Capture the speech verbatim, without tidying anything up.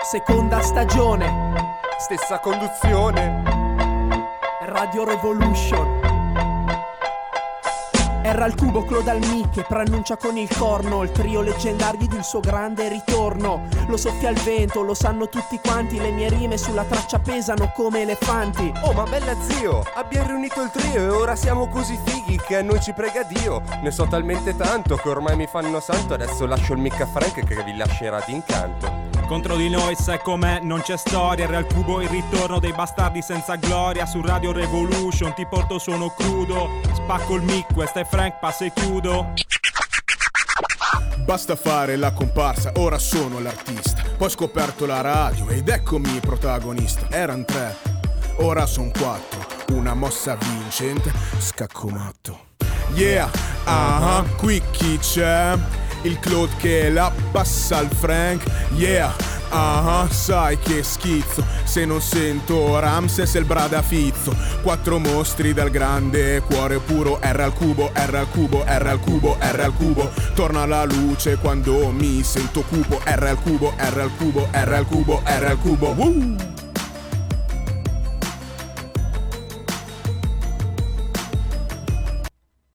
seconda stagione, stessa conduzione, Radio Revolution. Erra al cubo, Claude al mic che preannuncia con il corno il trio leggendario di un suo grande ritorno. Lo soffia il vento, lo sanno tutti quanti, le mie rime sulla traccia pesano come elefanti. Oh ma bella zio, abbiamo riunito il trio e ora siamo così fighi che a noi ci prega Dio. Ne so talmente tanto che ormai mi fanno santo, adesso lascio il mic a Frank che vi lascerà d'incanto. Contro di noi sai com'è, non c'è storia. Era al cubo il ritorno dei bastardi senza gloria. Su Radio Revolution ti porto suono crudo. Spacco il mic, questa è Frank, passa e chiudo. Basta fare la comparsa, ora sono l'artista. Poi ho scoperto la radio ed eccomi protagonista. Eran tre, ora son quattro. Una mossa vincente, scacco matto. Yeah, ah, uh-huh. Qui chi c'è? Il Claude che la passa al Frank. Yeah, ah, uh-huh. Sai che schizzo se non sento Ramses e il Bradafizzo. Quattro mostri dal grande cuore puro. R al cubo, R al cubo, R al cubo, R al cubo. Torna la luce quando mi sento cupo. R al cubo, R al cubo, R al cubo, R al cubo. Woo!